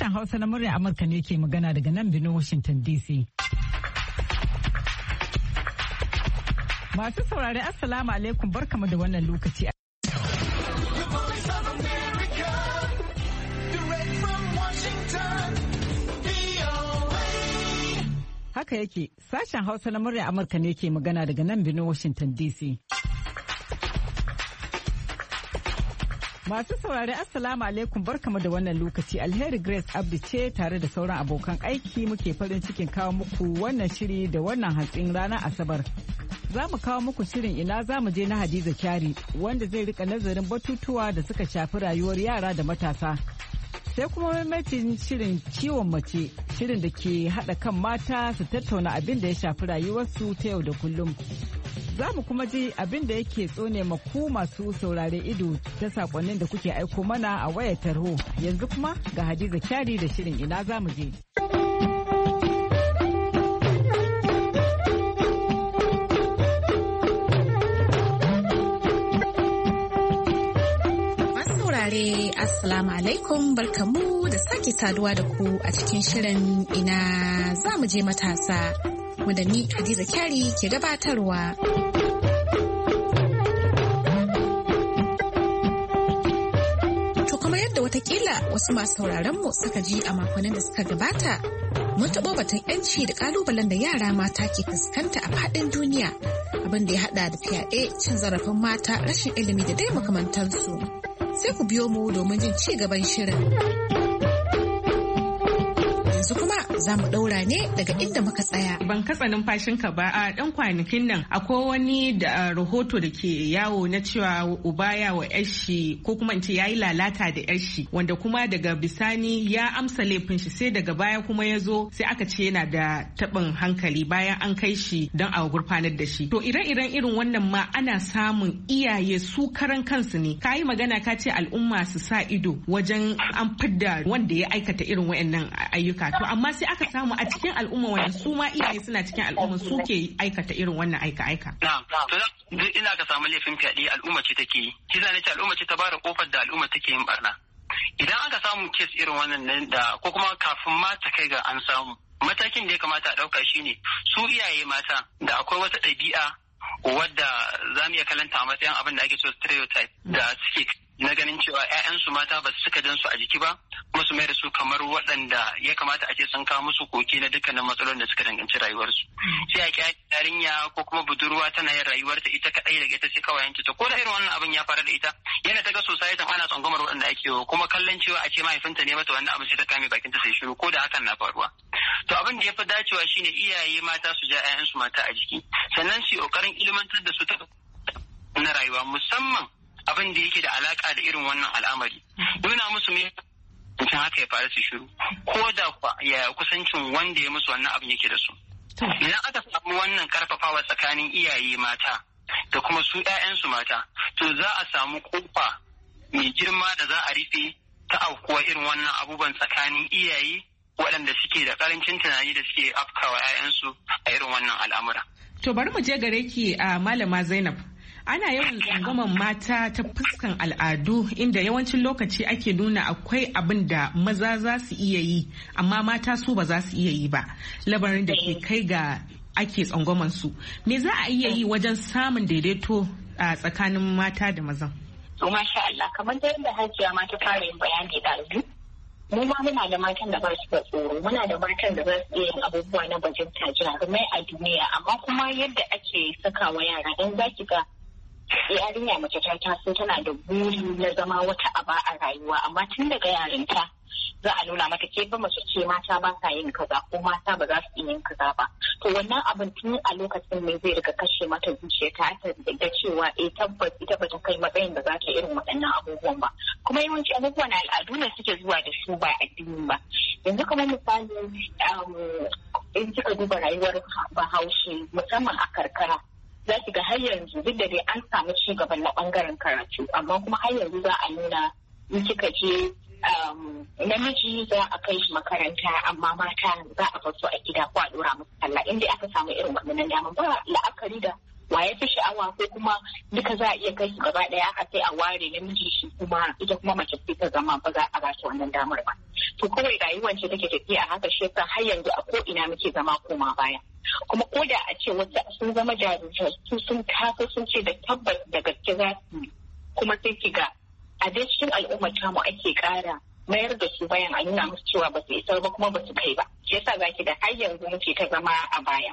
Sashen Hausa na murya Amurka ne ke magana daga nan birnin Washington DC. Masu saurare Assalamu alaikum barkamu da wannan lokaci. Haka yake, sashen Hausa na murya Amurka ne ke magana daga nan birnin Washington DC. Masu saurari Assalamu alaikum barkamu da wannan lokaci. Alheri Grace Abdi ce tare da sauran abokan aiki muke farin cikin kawo muku wannan shiri da wannan hantsin ranar Asabar. Za mu kawo muku shirin ina za mu je na Hadiza Kyari wanda zai rika nazarin batutuwa da suka shafi rayuwar yara da matasa. Sai kuma maimaitin shirin ciwon mace, shirin da ke haɗa kan mata su tattauna abin da ya shafi rayuwarsu ta yau da kullum. Za mu kuma ji abin da yake tsone maku masu saurare ido ta sakonnin da kuke aiko mana a wayar tarho. Yanzu kuma ga Hadiza Kyari da shirin ina za mu je. Assalamu alaikum barkamu da sake saduwa da ku a cikin shirin ina za mu je matasa wanda ni Hadiza Kyari ke gabatarwa. To kamar yadda watakila wasu masu sauraron mu suka ji a makonnin da suka gabata, mun taɓo batun 'yanci da ƙalubalen da yara mata ke fuskanta a faɗin duniya, abin da ya haɗa da fyaɗe, cin zarafin mata, rashin ilimi da dai makamantansu. Sai ku biyo mu domin jin ci gaban shirin. Yanzu kuma za mu ɗaura ne daga inda muka tsaya. Ban katsa numfashinka ba a ɗan kwanakin nan akwai wani da rahoto da ke yawo na cewa uba ya wa yashi ko kuma in ce ya yi lalata da yashi wanda kuma daga bisani ya amsa laifin shi sai daga baya kuma ya zo sai aka ce yana da taɓin hankali bayan an kai shi don a gurfanar da shi. To ire-iren irin wannan ma ana samun iyaye su karan kansu ne. Ka yi magana ka ce al'umma su sa ido wajen an fidda wanda ya aikata irin waɗannan ayyuka. To amma sai aka samu a cikin al'umma wanda su ma iyaye suna cikin al'umma su ke aikata irin wannan aika-aika. To duk ina ka samu laifin fyaɗe al'umma ce take yi. Shi zane ce al'umma ce ta bada kofar da al'umma take yin barna. Idan aka samu kes irin wannan nan da ko kuma kafin ma ta kai ga an samu matakin da ya kamata a ɗauka shine su iyaye mata da akwai wata ɗabi'a wadda za mu iya kalanta a matsayin abin da ake so stereotype da suke na ganin cewa 'ya'yansu mata ba su suka jan su a jiki ba kuma su mai da su kamar waɗanda ya kamata a ce sun kawo musu koke na dukkanin matsalolin da suka danganci rayuwarsu. Sai a kya yarinya ko kuma budurwa tana yin rayuwarta ita kaɗai daga ita sai kawayenta ta ko da irin wannan abin ya faru da ita yana ta ga society ana tsangwamar waɗanda ake yi kuma kallon cewa a ce mahaifinta ne mata wannan abin sai ta kame bakinta sai shiru ko da hakan na faruwa. To abin da ya fi dacewa shine iyaye mata su ja 'ya'yansu mata a jiki sannan su yi ƙoƙarin ilimantar da su ta na rayuwa musamman abin da yake da alaka da irin wannan al'amari nuna musu me mutum haka ya faru su shiru ko da ya kusancin wanda ya musu wannan abin yake da su. Idan aka samu wannan karfafawa tsakanin iyaye mata da kuma su 'ya'yansu mata to za a samu kofa mai girma da za a rufe ta aukuwa irin wannan abubuwan tsakanin iyaye waɗanda suke da ƙarancin tunani da suke afkawa 'ya'yansu a irin wannan al'amura. To bari mu je gare ki a Malama Zainab. Ana yawan tsangwaman mata ta fuskan al'adu inda yawancin lokaci ake nuna akwai abin da maza za su iya yi amma mata su ba za su iya yi ba. Labarin da ke kai ga ake tsangwaman su. Me za a iya yi wajen samun daidaito a tsakanin mata da mazan? To masha Allah kamar da yadda Hajiya ma ta fara yin bayani da mu ma muna da matan da ba su da tsoro muna da matan da za su iya yin abubuwa na bajinta jarumai a duniya amma kuma yadda ake sakawa yara don za ki ga yarinya mace ta taso tana da buri na zama wata aba a rayuwa amma tun daga yarinta za a nuna mata ke ba mace ce mata ba sa yin kaza ko mata ba za su yin kaza ba to wannan abin tun a lokacin ne zai riga kashe mata zuciya ta da cewa tabbas ita ba ta kai matsayin da za ta irin waɗannan abubuwan ba kuma yawanci abubuwan al'adu ne suke zuwa da su ba addini ba yanzu kamar misali in kika duba rayuwar Bahaushe musamman a karkara za ki ga har yanzu duk da dai an samu ci gaban na bangaren karatu amma kuma har yanzu za a nuna in kika je namiji za a kai shi makaranta amma mata za a faso a gida ko a dora musu talla inda aka samu irin wannan dama ba la'akari da waye fi sha'awa ko kuma duka za a iya kai su gaba ɗaya a sai a ware namiji shi kuma ita kuma mace sai ta zama ba za a ba ta wannan damar ba. To kawai rayuwar ce take tafiya a haka, shi yasa har yanzu a ko ina muke zama koma baya. Kuma ko da a ce wasu sun zama jarumai su sun tafi sun ce da tabbas da gaske za su yi, kuma sai ki ga a dai cikin al'ummar tamu ake ƙara mayar da su bayan a nuna musu cewa ba su isa ba kuma ba su kai ba. Shi yasa zaki da har yanzu muke ta zama a baya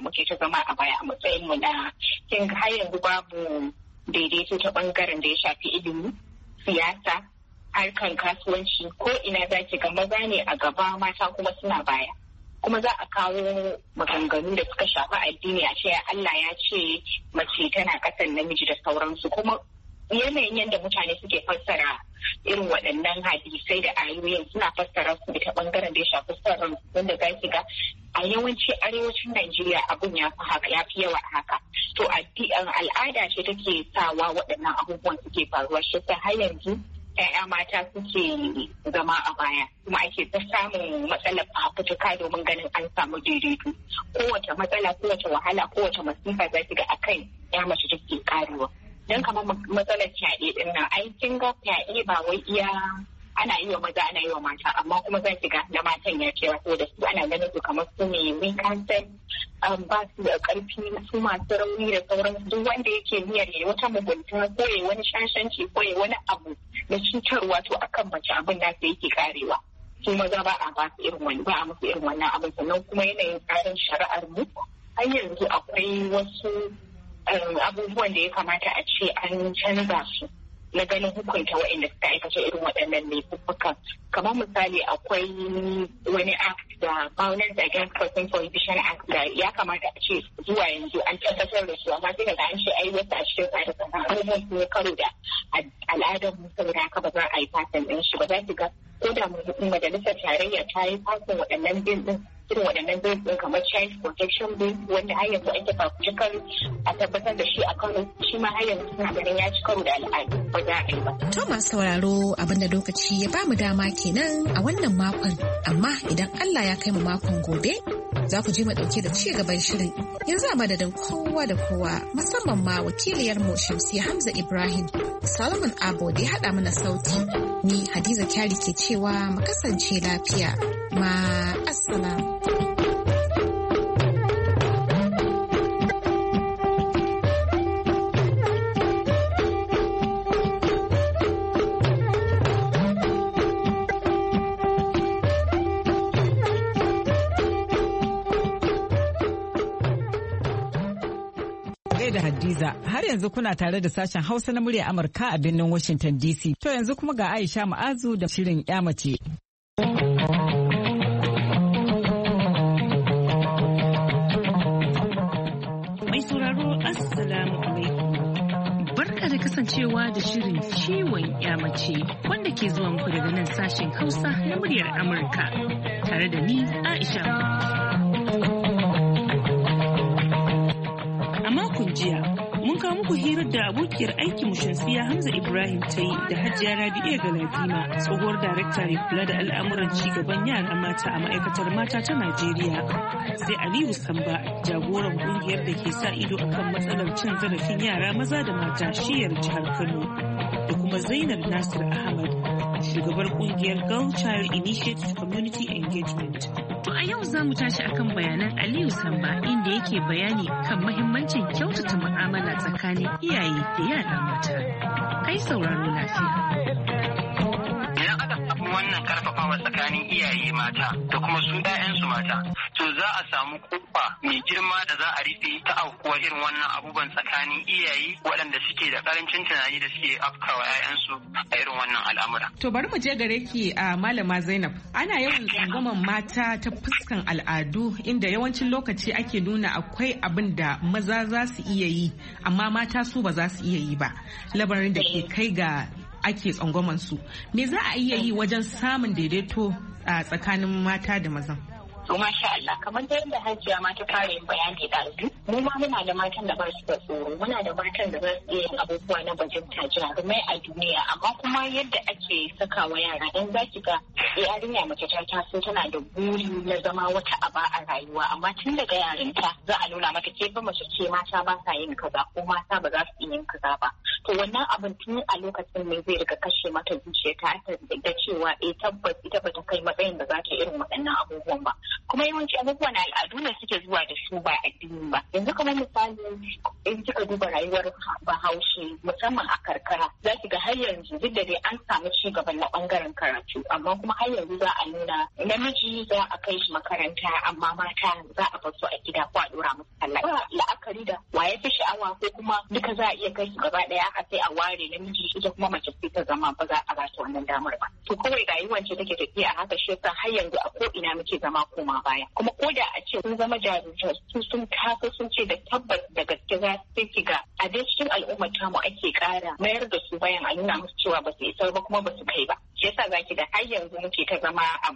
a matsayin mu na kin har yanzu babu daidaito ta bangaren da ya shafi ilimi, siyasa, harkan kasuwanci, ko ina zaki ga maza ne a gaba mata kuma suna baya. Kuma za a kawo maganganu da suka shafi addini a ce Allah ya ce mace tana kasan namiji da sauransu, kuma yanayin yadda mutane suke fassara irin waɗannan hadisai da ayoyin suna fassara su ta bangaren da ya shafi sarran wanda za ki ga a yawanci arewacin Najeriya abun ya fi yawa haka. To al'ada ce take sawa waɗannan abubuwan suke faruwa, shi ta har yanzu 'ya'ya mata suke zama a baya, kuma ake ta samun matsalar fafutuka domin ganin an samu daidaito. Kowace matsala, kowace wahala, kowace masifa za ki ga akan ya mace take karewa. Don kamar matsalar fyaɗe ɗin nan, ai kin ga fyaɗe ba wai iya ana yi wa maza ana yi wa mata, amma kuma za ki ga na matan ya ce wato da su ana ganin su kamar su ne weak consent, ba su da ƙarfi, su masu rauni da sauran duk wanda yake niyyar ya wata mugunta ko ya wani shashanci ko ya wani abu na cutarwa to akan mace abin nasa yake karewa. Su maza ba a ba su irin wani, ba a musu irin wannan abin. Sannan kuma yanayin tsarin shari'ar mu har yanzu akwai wasu abubuwan da ya kamata a ce an canza su na ganin hukunta waɗanda suka aikata irin waɗannan laifukan. Kamar misali akwai wani act da Violence Against Person Prohibition Act da ya kamata a ce zuwa yanzu an tabbatar da su, amma sai daga an ce ai wasu a cikin tsare-tsaren abubuwan su ne karo da al'adar mu, saboda haka ba za a yi fatan ɗin shi ba. Za ki ga ko da majalisar tarayya ta yi fasin waɗannan bin ɗin irin waɗannan bin kamar Child Protection Bill wanda har yanzu ake fafutukar a tabbatar da shi a Kano, shi ma har yanzu suna ganin ya ci karo da al'adu ba za a yi ba. To masu sauraro abinda lokaci ya bamu dama kenan a wannan makon, amma idan Allah ya kai mu makon gobe za ku ji mu dauke da ci gaban shirin. Yanzu a madadin kowa da kowa, musamman ma wakiliyar mu Shamsiyya Hamza Ibrahim, Solomon Abo da ya haɗa mana sauti, ni Hadiza Kyari ke cewa mu kasance lafiya. Ma assalam. da Hadiza, har yanzu kuna tare da sashen Hausa na murya Amurka a birnin Washington DC. To yanzu kuma ga Aisha Ma'azu da shirin 'ya mace. Mai sauraro Assalamu alaikum. Barka da kasancewa da shirin ciwon 'ya mace wanda ke zuwa muku daga nan sashen Hausa na muryar Amurka tare da ni Aisha. Jiya mun kawo muku hirar da abokiyar aikin mu Shamsiyya Hamza Ibrahim ta yi da Hajiya Rabi'a Galadima, tsohuwar darakta ne kula da al'amuran cigaban yara mata a ma'aikatar mata ta Najeriya, sai Aliyu Samba, jagoran kungiyar da ke sa ido akan matsalar cin zarafin yara maza da mata shiyar jihar Kano, da kuma Zainab Nasir Ahmad, shugabar kungiyar Girl Child Initiative Community Engagement. To a yau za mu tashi akan bayanan Aliyu Samba, inda yake bayani kan mahimmancin kyautata mu'amala tsakanin iyaye da yara mata. Kai sauraro lafiya. Idan aka samu wannan karfafawa tsakanin iyaye mata da kuma su 'ya'yansu mata, to za a samu kofa mai girma da za a rufe ta aukuwa irin wannan abubuwan tsakanin iyaye waɗanda suke da karancin tunani da suke afkawa 'ya'yansu a irin wannan al'amura. To bari mu je gare ki a Malama Zainab. Ana yawan tsangwaman mata ta fuskan al'adu, inda yawancin lokaci ake nuna akwai abin da maza za su iya yi amma mata su ba za su iya yi ba, labarin da ke kai ga ake tsangwaman su. Me za a iya yi wajen samun daidaito a tsakanin mata da mazan? To masha Allah, kamar da yadda Hajiya ma ta fara yin bayani da mu ma muna da matan da ba su da tsoro, muna da matan da za su iya yin abubuwa na bajinta jarumai a duniya, amma kuma yadda ake sakawa yara dan za ki ga yarinya mace ta taso tana da buri na zama wata aba a rayuwa, amma tun daga yarinta za a nuna mata ke ba mace ce mata ba sa yin kaza ko mata ba za su yin kaza ba. To wannan abin tun a lokacin ne zai riga kashe mata zuciya ta da cewa tabbas ita ba ta kai matsayin da za ta irin waɗannan abubuwan ba. Kuma yawanci abubuwan al'adu ne suke zuwa da su ba addini ba. Yanzu kamar misali in kika duba rayuwar Bahaushe musamman a karkara za ki ga har yanzu duk da dai an samu ci gaba na bangaren karatu, amma kuma har yanzu za a nuna namiji za a kai shi makaranta amma mata za a bar su a gida ko a dora musu talla. Ba la'akari da waye fi sha'awa ko kuma duka za a iya kai su gaba daya a sai a ware namiji ita kuma mace sai ta zama ba za a ba ta wannan damar ba. To kawai rayuwar ce take tafiya a haka shi har yanzu a ko ina muke zama koma baya. Kuma ko da a ce sun zama jarumai sun taso sun ce da tabbas da gaske za su ki ga a dai cikin al'ummar tamu ake kara mayar da su bayan a nuna musu cewa ba su isa ba kuma ba su kai ba. Shi yasa zaki da har yanzu muke ta zama a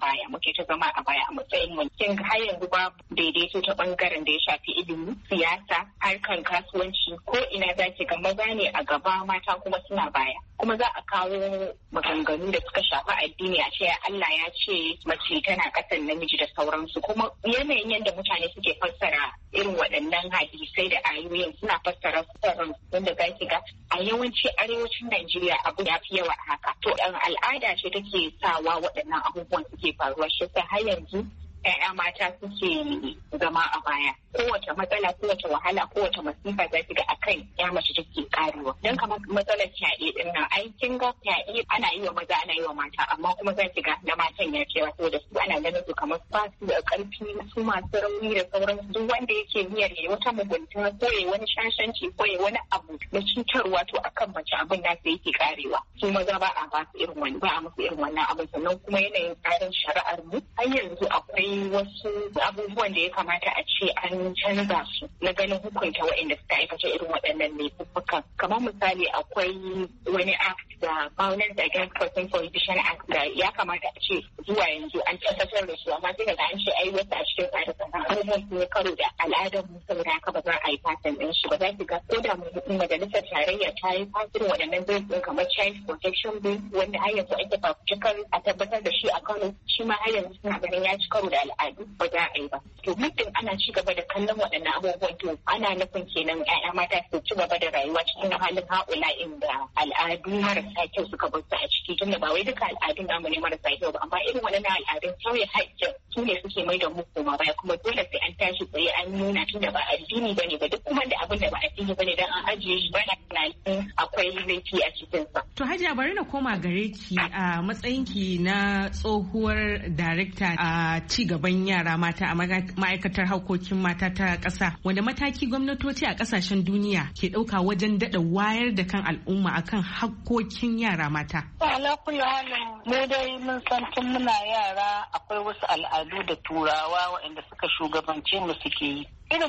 baya a matsayin mu. Kin har yanzu ba daidaito ta bangaren da ya shafi ilimi, siyasa, harkan kasuwanci ko ina zaki ga maza ne a gaba mata kuma suna baya. Kuma za a kawo maganganu da suka shafi addini a ce Allah ya ce mace tana kasan namiji da sauransu, kuma yanayin yadda mutane suke fassara irin waɗannan hadisai da ayoyin suna fassara sauran wanda za ki ga a yawanci arewacin Najeriya abu ya fi yawa haka. To al'ada ce take sawa waɗannan abubuwan suke faruwa, shi har yanzu 'ya'ya mata suke zama a baya. Kowace matsala, kowace wahala, kowace masifa za ki ga akan ya mace take karewa. Don kamar matsalar fyaɗe din nan, ai kin ga fyaɗe ana yi wa maza ana yi wa mata, amma kuma za ki ga na matan ya ce wato da su ana ganin su kamar ba su da ƙarfi, su masu rauni da sauran duk wanda yake niyyar ya wata mugunta ko ya wani shashanci ko ya wani abu na cutarwa to akan mace abin da sai yake karewa. Su maza ba a ba su irin wani ba a musu irin wannan abin, sannan kuma yanayin tsarin shari'ar mu har yanzu akwai wasu abubuwan da ya kamata a ce an canza su na ganin hukunta waɗanda suka aikata irin waɗannan laifukan. Kamar misali akwai wani act da Violence Against Person Prohibition Act da ya kamata a ce zuwa yanzu an tabbatar da su, amma sai da an ce ai wasu a cikin tsarin abubuwan sun yi karo da al'adar mu saboda haka ba za a yi fatan ɗin shi ba. Za ki ga ko da majalisar tarayya ta yi fatan waɗannan bills kamar Child Protection Bill wanda har yanzu ake fafutukar a tabbatar da shi a Kano, shi ma har yanzu suna ganin ya ci karo da al'adu ba za a yi ba. To muddin ana ci gaba da kallon waɗannan abubuwan to ana nufin kenan 'ya'ya mata su ci gaba da rayuwa cikin halin haƙula inda al'adu marasa kyau suka bar su a ciki, tunda ba wai duka al'adun namu ne marasa kyau ba, amma irin waɗannan al'adun sauya haƙƙin su ne suke mai da mu koma baya, kuma dole sai an tashi tsaye an nuna tunda ba addini bane ba duk kuma da abin da ba addini bane dan an ajiye shi bana tunanin akwai laifi a cikin sa. To Hajiya bari na koma gare ki a matsayinki na tsohuwar darekta a ci gaban yara mata a ma'aikatar harkokin mata ta ƙasa, wanda mataki gwamnatoci a ƙasashen duniya ke ɗauka wajen daɗa wayar da kan al'umma akan hakkokin yara mata. Ala kulli halin mu dai mun san tun muna yara akwai wasu al'adu da turawa waɗanda suka shugabance mu suke yi. Irin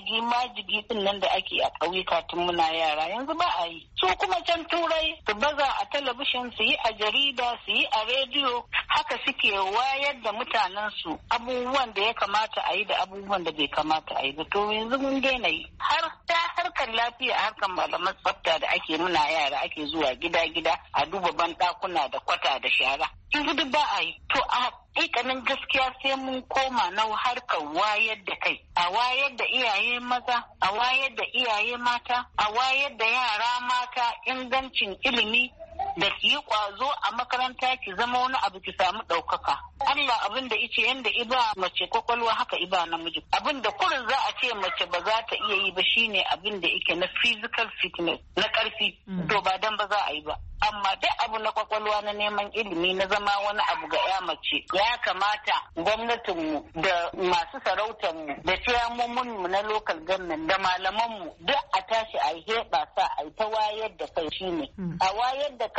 majigi din nan da ake a ƙauyuka tun muna yara yanzu ba a yi. Su kuma can turai su baza a talabishin, su yi a jarida, su yi a rediyo, haka suke wayar da mutanen su abubuwan da ya kamata a yi da abubuwan da bai kamata a yi ba. To yanzu mun daina yi. Har ta harkar lafiya, harkar malaman tsafta da ake muna yara ake zuwa gida-gida a duba banɗakuna da kwata da shara. Yanzu duk ba a yi. To a hakikanin gaskiya sai mun koma na harkar wayar da kai, a wayar da iyaye maza, a wayar da iyaye mata, a wayar da yara mata ingancin ilimi da ki yi kwazo a makaranta ki zama wani abu ki samu ɗaukaka. Allah abin da ice yanda iba mace kwakwalwa haka iba namiji. Abin da kurin za a ce mace ba za ta iya yi ba shine abin da yake na physical fitness na ƙarfi. To ba dan ba za a yi ba. Amma duk abu na kwakwalwa na neman ilimi na zama wani abu ga ya mace ya kamata gwamnatinmu da masu sarautarmu da ciyamominmu na local government da malamanmu duk a tashi a yi heɓa sa a yi ta wayar da kai shine a wayar da kan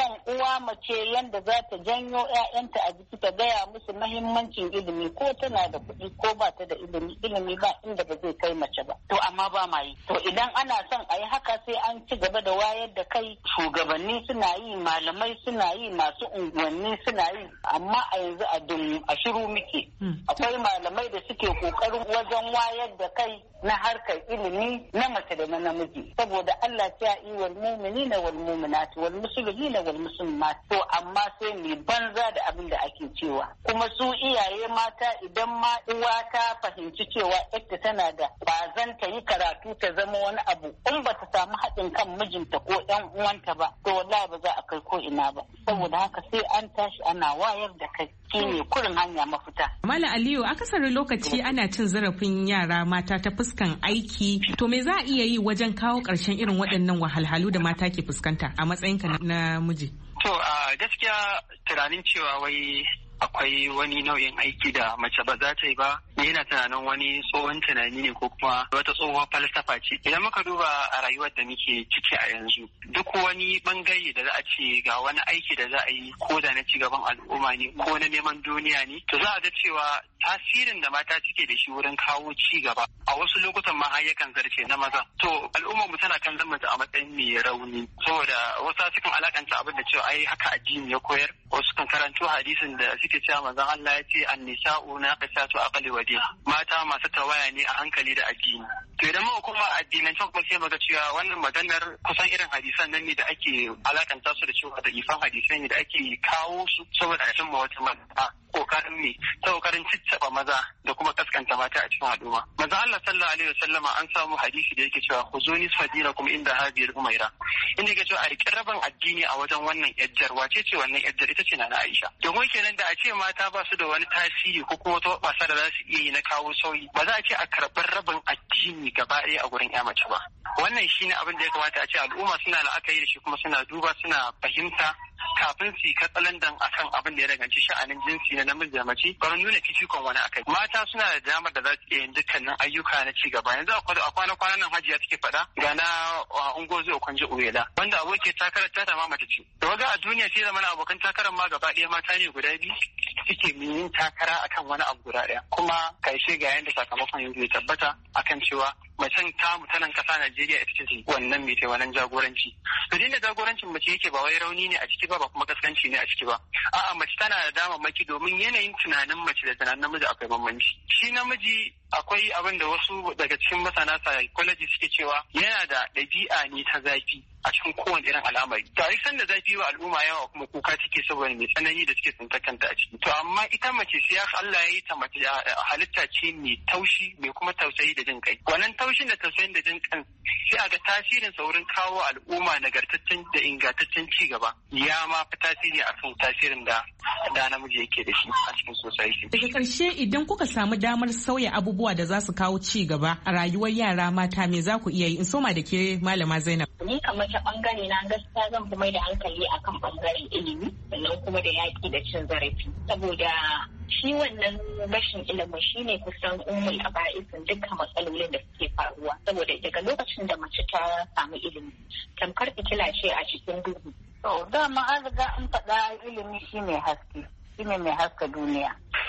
musamman uwa mace yanda za ta janyo 'ya'yanta a jiki ta gaya musu mahimmancin ilimi ko tana da kuɗi ko ba ta da ilimi ba inda ba zai kai mace ba. To amma ba ma yi. To idan ana son a yi haka sai an ci gaba da wayar da kai, shugabanni suna yi, malamai suna yi, masu unguwanni suna yi, amma a yanzu a shiru muke. Akwai malamai da suke kokarin wajen wayar da kai na harkar ilimi na mace da na namiji, saboda Allah ta yi wal mu'minina wal mu'minat wal muslimina wal muslimat. To amma sai mu banza da abin da ake cewa, kuma su iyaye mata idan ma uwa ta fahimci cewa ita tana da bazan ta yi karatu ta zama wani abu, in ba ta samu haɗin kan mijinta ko ɗan uwanta ba, to wallahi ba za a kai ko ina ba. Saboda haka sai an tashi ana wayar da kai, shine kurin hanya mafita. Malam Aliyu, akasarin lokaci ana cin zarafin yara mata ta fuskan aiki, to me za a iya yi wajen kawo ƙarshen irin waɗannan wahalhalu da mata ke fuskanta a matsayinka na miji? To a gaskiya tunanin cewa wai akwai wani nau'in aiki da mace ba za ta yi ba, yana tunanin wani tsohon tunani ne ko kuma wata tsohuwar falsafa ce. Idan muka duba a rayuwar da muke ciki a yanzu, duk wani bangare da za a ce ga wani aiki da za a yi ko da na ci gaban al'umma ne ko na neman duniya ne, to za a ga cewa tasirin da mata suke da shi wurin kawo ci gaba a wasu lokutan ma har yakan zarce na maza. To al'ummar mu tana kan zama a matsayin mai rauni, saboda wasu sukan alakanta abin da cewa ai haka addini ya koyar, wasu kan karanto hadisin da suke cewa manzon Allah ya ce an-nisa'u naqisatu aqli wa din, mata masu tawaya ne a hankali da addini. To idan muka kuma addinan kuma sai muga cewa wannan maganar kusan irin hadisan nan ne da ake alakanta su da cewa da ifan hadisai ne da ake kawo su saboda a cimma wata mata kokarin ne ta kokarin ciccaba maza da kuma kaskanta mata a cikin al'umma. Manzon Allah sallallahu alaihi wasallama an samu hadisi da yake cewa khuzuni fadirakum inda hadhihi al-umayra, inda yake cewa a riƙe rabin addini a wajen wannan yajjar. Wace ce wannan yajjar? Ita ce na Aisha. Domin kenan da a ce mata ba su da wani tasiri ko kuma wata wasa da za su iya yi na kawo sauyi, ba za a ce a karɓar rabin addini gaba ɗaya a gurin ya mace ba. Wannan shine abin da ya kamata a ce al'umma suna la'akari da shi kuma suna duba suna fahimta kafin su yi katsalandan akan abin da ya danganci sha'anin jinsi na namiji da mace, ba nuna fifikon wani akai. Mata suna da damar da za su iya yin dukkanin ayyuka na ci gaba. Yanzu a kwana-kwanan nan Hajiya take faɗa ga na Ungozi Okonjo Uwela, wanda abokin takarar ta ma mace ce. Da waga a duniya sai zama abokan takarar ma gaba ɗaya mata ne guda biyu suke yin takara akan wani abu guda ɗaya. Kuma karshe ga yanda sakamakon yanzu ya tabbata akan cewa macen tamu ta nan ƙasa Najeriya ita ce wannan mai ta wannan jagoranci. To da jagorancin mace yake ba wai rauni ne a ciki ba kuma kaskanci ne a ciki ba. A'a, mace tana da damammaki domin yanayin tunanin mace da tunanin namiji akwai bambanci. Shi namiji akwai abin da wasu daga cikin masana psychology suke cewa yana da ɗabi'a ne ta zafi a cikin kowane irin al'amari. Tare san da zafi wa al'umma yawa kuma kuka take saboda mai tsanani da suke tsinta kanta a ciki. To amma ita mace sai Allah ya yi ta mace halitta ce mai taushi mai kuma tausayi da jin kai. Wannan taushin da tausayin da jin kan sai a ga tasirin sa wurin kawo al'umma nagartaccen da ingantaccen ci gaba ya ma fi tasiri akan tasirin da namiji yake da shi a cikin society. Daga ƙarshe idan kuka samu damar sauya abubuwa da za su kawo ci gaba a rayuwar yara mata, me za ku iya yi? In soma da ke Malama Zainab. Ni kamar ta bangare na gaskiya zan fi mai da hankali akan bangaren ilimi sannan kuma da yaƙi da cin zarafi, saboda shi wannan rashin ilimin shi ne kusan umul aba'isin dukkan matsalolin da suke faruwa, saboda daga lokacin da mace ta samu ilimi tamkar fitila ce a cikin duhu. To dama an riga an faɗa ilimi shi ne haske, shi ne mai haska duniya.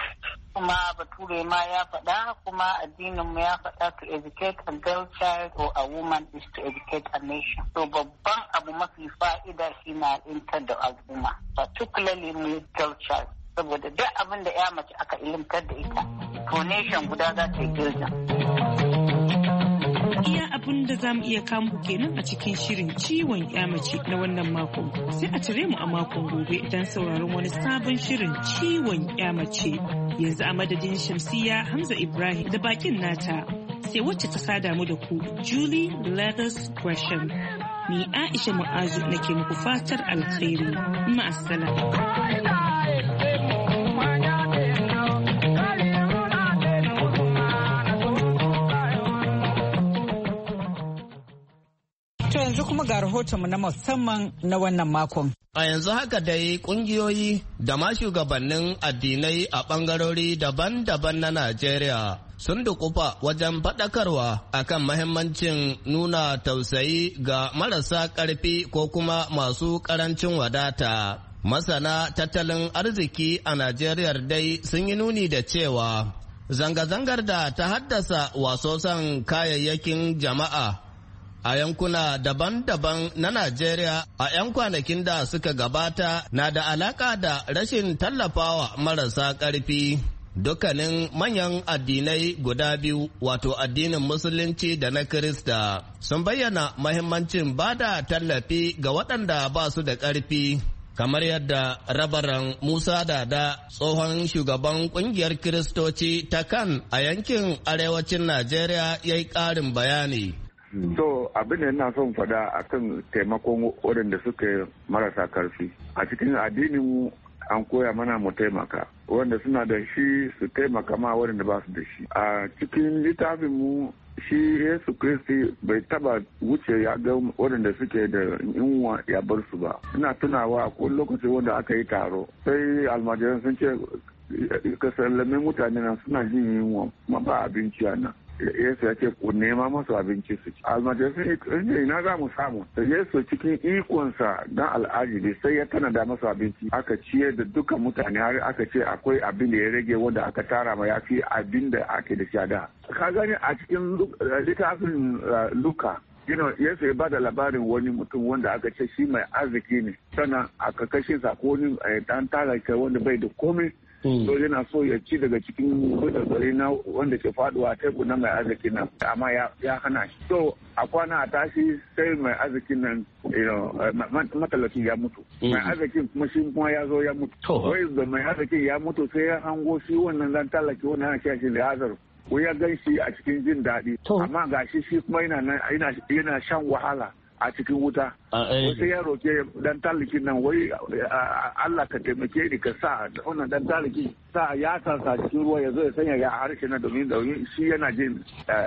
Kuma bature ma ya faɗa, kuma addinin mu ya faɗa, to educate a girl child or a woman is to educate a nation. So babban abu mafi fa'ida shi na intar da al'umma, particularly mu girl child. Saboda duk abin da ya mace aka ilimtar da ita, to nation guda za ta yi girza. Iya abin da za mu iya kamu kenan a cikin shirin ciwon ya mace na wannan makon. Sai a tare mu a makon gobe don sauraron wani sabon shirin ciwon ya mace. Yanzu a madadin Shamsiya Hamza Ibrahim da bakin nata, sai wacce ta sada mu da ku Julie Leathers Gresham. Ni Aisha Mu'azu nake muku fatar alkhairi. Ma'assalam. Yanzu kuma ga rahotonmu na musamman na wannan makon. A yanzu haka dai kungiyoyi da ma shugabannin addinai a bangarori daban-daban na Najeriya sun dukufa wajen faɗakarwa akan mahimmancin nuna tausayi ga marasa ƙarfi ko kuma masu ƙarancin wadata. Masana tattalin arziki a Najeriya dai sun yi nuni da cewa zanga-zangar da ta haddasa wasosan kayayyakin jama'a a yankuna daban-daban na Najeriya a 'yan kwanakin da suka gabata na da alaka da rashin tallafawa marasa ƙarfi. Dukkanin manyan addinai guda biyu, wato addinin Musulunci da na Kirista, sun bayyana mahimmancin bada tallafi ga waɗanda ba su da ƙarfi. Kamar yadda rabaran Musa Dada, tsohon shugaban kungiyar Kiristoci ta kan a yankin arewacin Najeriya, ya yi ƙarin bayani. So abin da yana son fada akan taimakon waɗanda suka marasa karfi. A cikin addinin an koya mana mu taimaka. Wanda suna da shi su taimaka ma waɗanda ba su da shi. A cikin littafin mu shi Yesu Kristi bai taba wuce ya ga waɗanda suke da yunwa ya bar su ba. Ina tunawa ko lokacin wanda aka yi taro sai almajiran sun ce ka sallame mutane nan suna jin yunwa kuma ba abinci a nan. Yesu ya ce ku nema masu abinci su ci. Almajiran sun ce ina za mu samu. Yesu cikin ikonsa dan al'ajibi sai ya tanada masu abinci. Aka ciyar da duka mutane har aka ce akwai abin da ya rage wanda aka tara ma ya fi abin da ake da shi da. Ka gani a cikin littafin Luka, Yesu ya bada labarin wani mutum wanda aka ce shi mai arziki ne, sannan aka kashe sa ko wani dan talaka wanda bai da komai. So yana so ya ci daga cikin kudin na wanda ke faduwa teku na mai arziki nan, amma ya hana shi. So a kwana a tashi sai mai arzikin nan matalaki ya mutu. Mai arzikin kuma shi kuma ya zo ya mutu. Wai da mai arzikin ya mutu sai ya hango shi wannan dan talaki wannan shi Lazarus. Ko ya gan shi a cikin jin daɗi, amma ga shi kuma yana shan wahala a cikin wuta. Wasu ya roke dan talikin nan wai Allah ka taimake ni ka sa wannan dan taliki sa ya sa cikin ruwa ya zo ya sanya ya harshe na domin shi yana jin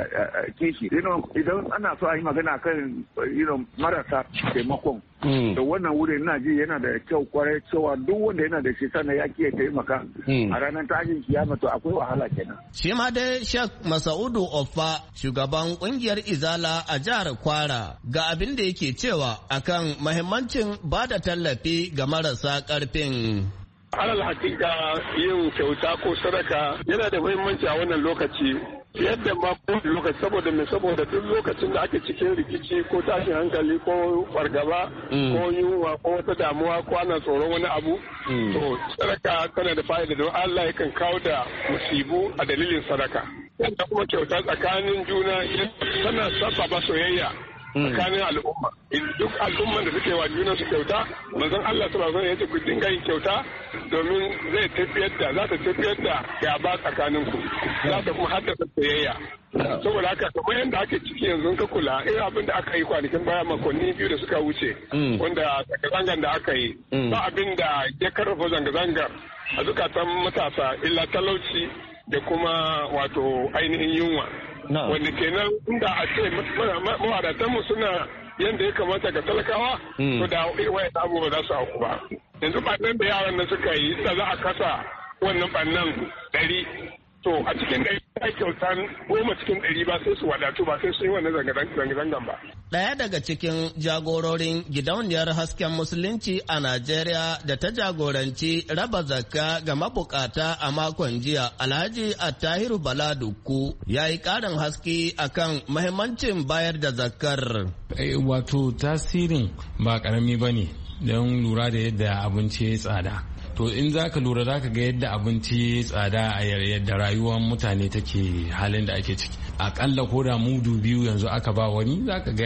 kishi. Idan ana so a yi magana kan marasa taimakon, da wannan wuri ina ji yana da kyau kwarai cewa duk wanda yana da shi sannan ya kiyaye taimaka a ranar tashin kiyama to akwai wahala kenan. Shi ma dai Sheikh Masaudu Offa, shugaban kungiyar Izala a jihar Kwara, ga abin da yake cewa akan mahimmancin ba da tallafi ga marasa ƙarfin. Alal hakika yin kyauta ko sadaka yana da muhimmanci a wannan lokaci yadda ma lokaci saboda duk lokacin da ake cikin rikici ko tashin hankali ko fargaba ko yunwa ko wata damuwa ko ana tsoron wani abu to sadaka tana da fa'ida don Allah yakan kawo da musibu a dalilin sadaka. Yadda kuma kyauta tsakanin juna tana sababa soyayya tsakanin al'umma. Duk al'umman da suke wa juna su kyauta, manzon Allah sallallahu alaihi wasallam ya ce ku dinga yin kyauta domin za ta tafiyar da gaba tsakanin ku, za ta kuma haddasa soyayya. Saboda haka kamar yadda ake ciki yanzu ka kula irin abin da aka yi kwanakin baya makonni 2 da suka wuce wanda zanga-zangar da aka yi ba abin da ya karfafa zanga-zangar a zukatan matasa illa talauci da kuma wato ainihin yunwa. Wanda kenan inda a ce mawadatanmu suna yadda ya kamata ga talakawa to da wayan abu ba za su auku ba. Yanzu ɓannan da yaran nan suka yi da za a kasa wannan ɓannan 100 to a cikin 100 ya kyautan 10 cikin 100 ba sai su wadatu ba sai su yi wannan zanga-zangan ba. Ɗaya daga cikin jagororin gidauniyar hasken musulunci a Najeriya da ta jagoranci raba zakka ga mabukata a makon jiya, Alhaji Attahiru Bala Dukku, ya yi ƙarin haske akan mahimmancin bayar da zakkar. Wato tasirin ba ƙarami ba ne don lura da yadda abinci ya tsada. To in za ka lura za ka ga yadda abinci tsada a yadda rayuwar mutane take halin da ake ciki. Akalla ko da mudu 2 yanzu aka ba wani za ka ga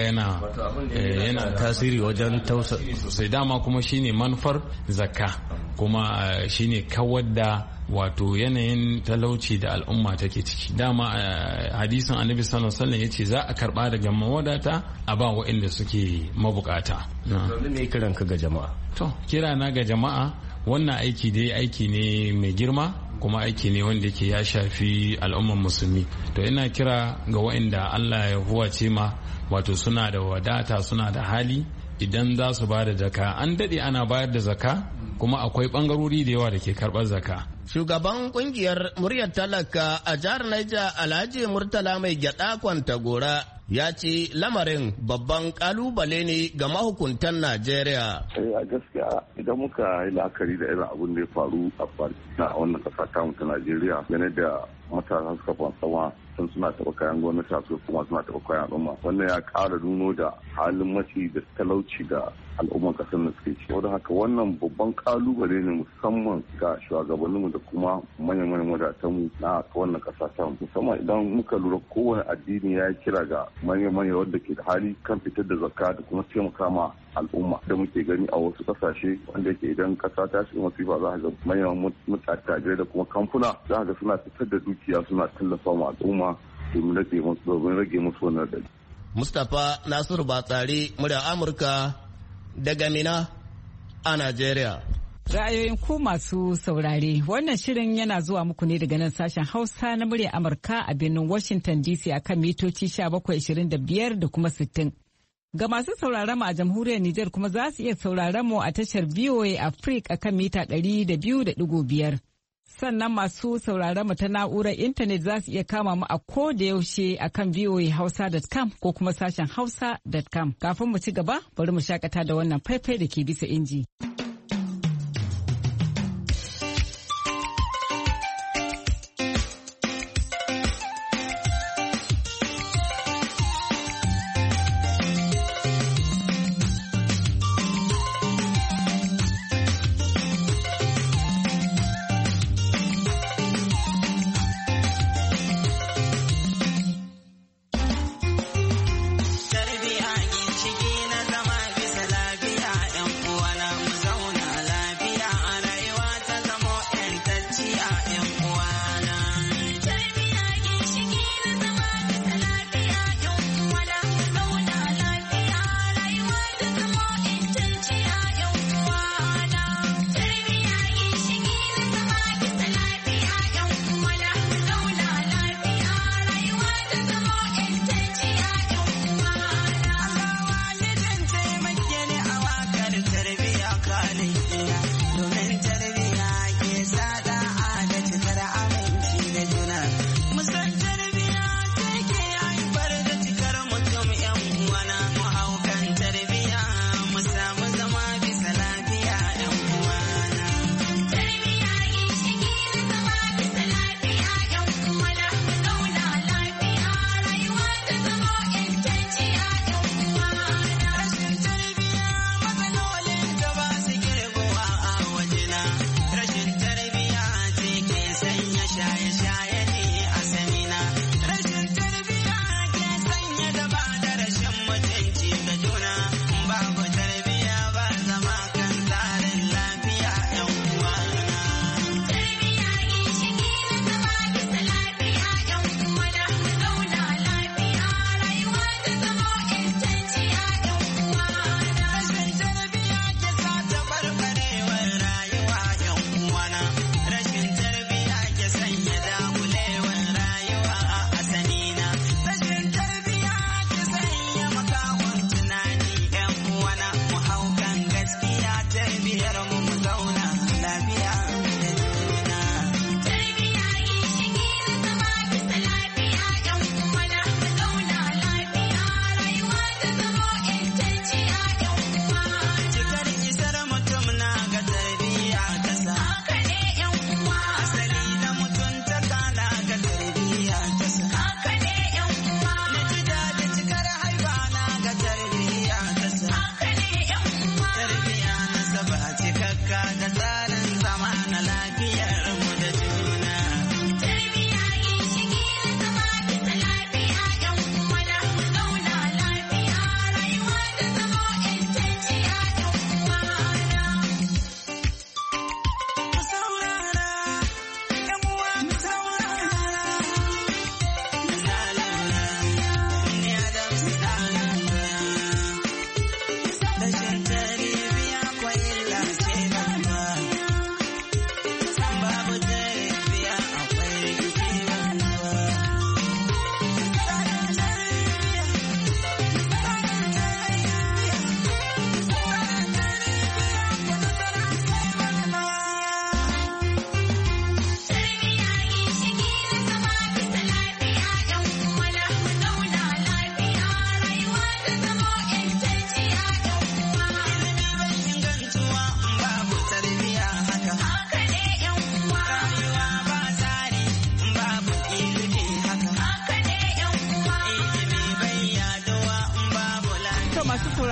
yana tasiri wajen tausa sosai. Dama kuma shine manufar zakka, kuma shine kawar da wato yanayin talauci da al'umma take ciki. Dama hadisin annabi sallallahu alaihi wasallam yace za a karba daga mawadata a ba waɗanda suke mabukata. Me kiran ka ga jama'a? To kira na ga jama'a, wannan aiki dai aiki ne mai girma kuma aiki ne wanda ke ya shafi al'umman musulmi. To ina kira ga waɗanda Allah ya huwace ma wato suna da wadata suna da hali, idan za su ba da zaka, an daɗe ana bayar da zaka kuma akwai bangarori da yawa da ke karɓar zakka. Shugaban kungiyar muryar talaka a jihar Niger Alhaji Murtala Mai Gyada Kwantagora ya ce lamarin babban kalubale ne ga mahukuntan Najeriya. A gaskiya idan muka yi la'akari da irin abin da ya faru a wannan kasa ta mutu Najeriya game da matasa suka fansama sun suna taɓa kayan gwamnati su kuma suna taɓa kayan al'umma, wannan ya ƙara nuno da halin maci da talauci da al'umman kasar da suke ci. Wadda haka wannan babban kalubale ne musamman ga shugabanninmu da kuma manyan wadatanmu na wannan kasa ta musamman idan muka lura kowane addini ya yi kira ga manya wanda ke da hali kan fitar da zakka da kuma taimaka ma al'umma da muke gani a wasu kasashe wanda yake idan kasa ta shiga masifa za a ga manyan mutane da kuma kamfuna za a ga suna fitar da dukiya suna tallafa ma al'umma domin rage musu wannan dali. Mustapha Nasiru Batsari, murya Amurka daga Mina a Najeriya. Ra'ayoyin ku masu saurare, wannan shirin yana zuwa muku ne daga nan sashen Hausa na murya Amurka a birnin Washington DC akan mitoci 1725 da kuma 60. Ga masu sauraron mu a jamhuriyar Nijar kuma za su iya sauraron mu a tashar VOA Africa akan mita 200.5. Sannan masu sauraron mu ta na'urar intanet za su iya kama mu a ko da yaushe akan voahausa.com ko kuma sashen hausa.com. Kafin mu ci gaba, bari mu shakata da wannan faifai da ke bisa inji. Tarbiya ginshiki na zama bisa lafiya 'yan uwana mu zama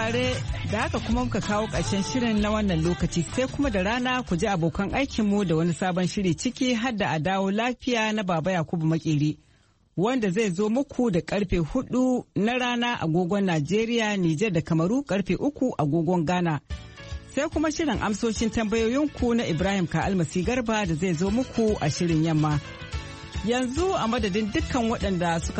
saurare da haka kuma muka kawo ƙarshen shirin na wannan lokaci sai kuma da rana ku ji abokan aikinmu da wani sabon shiri ciki har da a dawo lafiya na Baba Yakubu Makeri wanda zai zo muku da karfe 4 na rana agogon Najeriya, Nijar da Kamaru karfe 3 agogon Ghana. Sai kuma shirin amsoshin tambayoyinku na Ibrahim Ka'almasi Garba da zai zo muku a shirin yamma. Yanzu a madadin dukkan waɗanda suka